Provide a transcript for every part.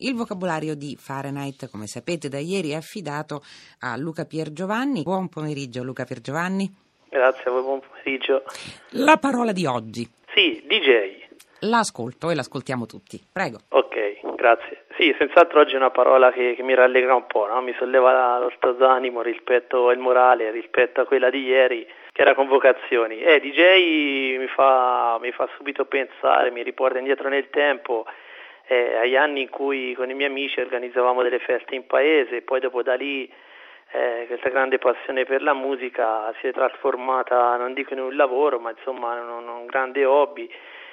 Il vocabolario di Fahrenheit, come sapete da ieri, è affidato a Luca Piergiovanni. Buon pomeriggio Luca Piergiovanni. Grazie a voi, buon pomeriggio. La parola di oggi. Sì, DJ. L'ascolto e l'ascoltiamo tutti. Prego. Ok, grazie. Sì, senz'altro oggi è una parola che mi rallegra un po', no? Mi solleva lo stato d'animo rispetto al morale, rispetto a quella di ieri, che era convocazioni. DJ mi fa subito pensare, mi riporta indietro nel tempo, agli anni in cui con i miei amici organizzavamo delle feste in paese, poi dopo da lì questa grande passione per la musica si è trasformata, non dico in un lavoro, ma insomma in un grande hobby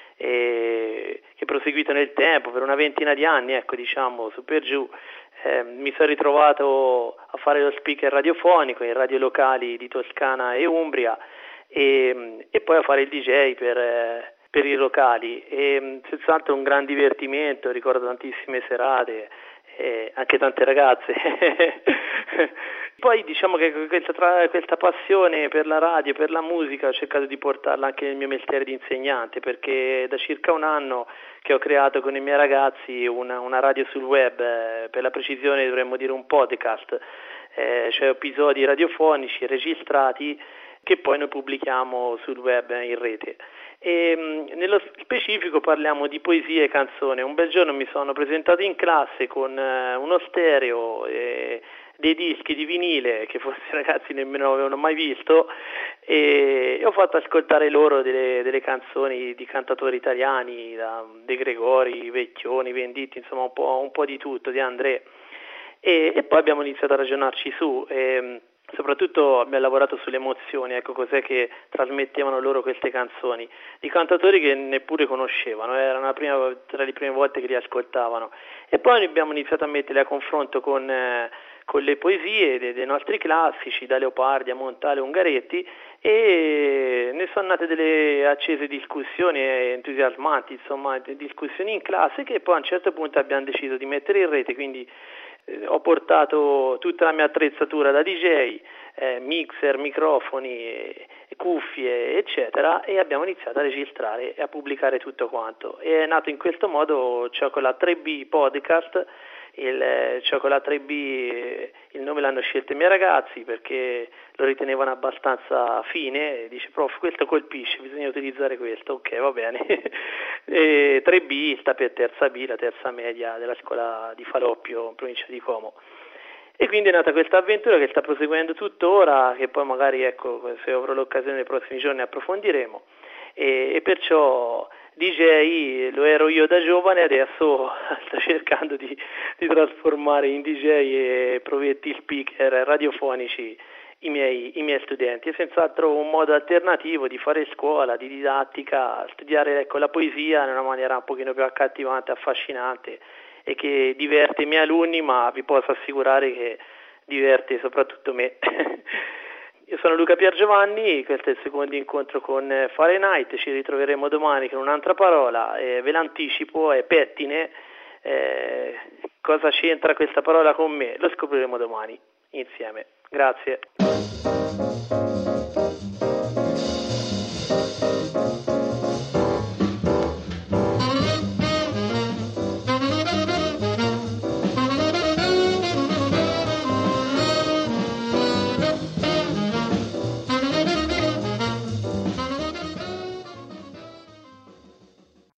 che è proseguito nel tempo per una ventina di anni, ecco, diciamo, su per giù. Mi sono ritrovato a fare lo speaker radiofonico in radio locali di Toscana e Umbria e poi a fare il DJ per i locali, e senz'altro un gran divertimento, ricordo tantissime serate, anche tante ragazze. Poi diciamo che questa passione per la radio, per la musica, ho cercato di portarla anche nel mio mestiere di insegnante, perché da circa un anno che ho creato con i miei ragazzi una radio sul web, per la precisione dovremmo dire un podcast, cioè episodi radiofonici registrati che poi noi pubblichiamo sul web in rete. E nello specifico parliamo di poesie e canzone. Un bel giorno mi sono presentato in classe con uno stereo, dei dischi di vinile che forse i ragazzi nemmeno avevano mai visto, e ho fatto ascoltare loro delle canzoni di cantatori italiani, da De Gregori, Vecchioni, Venditti, insomma un po' di tutto, di André, e poi abbiamo iniziato a ragionarci su. Soprattutto abbiamo lavorato sulle emozioni, ecco, cos'è che trasmettevano loro queste canzoni, di cantatori che neppure conoscevano, era tra le prime volte che li ascoltavano, e poi abbiamo iniziato a metterli a confronto con le poesie dei nostri classici, da Leopardi a Montale, Ungaretti, e ne sono nate delle accese discussioni entusiasmanti, insomma discussioni in classe che poi a un certo punto abbiamo deciso di mettere in rete, quindi ho portato tutta la mia attrezzatura da DJ, mixer, microfoni, cuffie, eccetera, e abbiamo iniziato a registrare e a pubblicare tutto quanto. E è nato in questo modo Cioccolato 3B Podcast. Il Cioccolato 3B, il nome l'hanno scelto i miei ragazzi perché lo ritenevano abbastanza fine, dice prof, questo colpisce, bisogna utilizzare questo, ok, va bene. E 3B sta per terza B, la terza media della scuola di Faloppio, in provincia di Como. E quindi è nata questa avventura che sta proseguendo tuttora, che poi magari, ecco, se avrò l'occasione nei prossimi giorni approfondiremo, e perciò DJ lo ero io da giovane, adesso sto cercando di trasformare in DJ e provetti speaker radiofonici i miei studenti. È senz'altro un modo alternativo di fare scuola, di didattica, studiare, ecco, la poesia in una maniera un pochino più accattivante, affascinante, e che diverte i miei alunni, ma vi posso assicurare che diverte soprattutto me. Io sono Luca Piergiovanni, questo è il secondo incontro con Fahrenheit, ci ritroveremo domani con un'altra parola, ve l'anticipo, è pettine. Cosa c'entra questa parola con me? Lo scopriremo domani insieme. Grazie.